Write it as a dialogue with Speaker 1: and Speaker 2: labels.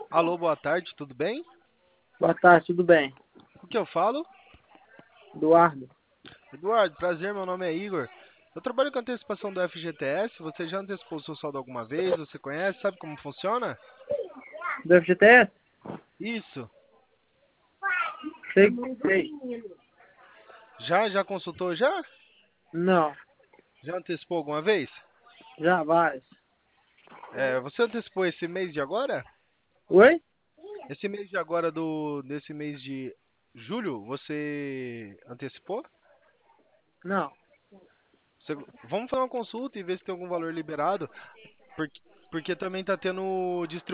Speaker 1: Alô, boa tarde, tudo bem?
Speaker 2: Boa tarde, tudo bem?
Speaker 1: O que eu falo?
Speaker 2: Eduardo,
Speaker 1: Eduardo, prazer, meu nome é Igor. Eu trabalho com antecipação do FGTS. Você já antecipou o seu saldo alguma vez? Você conhece? Sabe como funciona?
Speaker 2: do FGTS?
Speaker 1: Isso.
Speaker 2: Sei, sei.
Speaker 1: Já consultou já?
Speaker 2: Não,
Speaker 1: Já antecipou alguma vez?
Speaker 2: já vários.
Speaker 1: Você antecipou esse mês de agora?
Speaker 2: Oi?
Speaker 1: Esse mês de agora desse mês de julho, você antecipou?
Speaker 2: Não.
Speaker 1: Vamos fazer uma consulta e ver se tem algum valor liberado, porque, porque também está tendo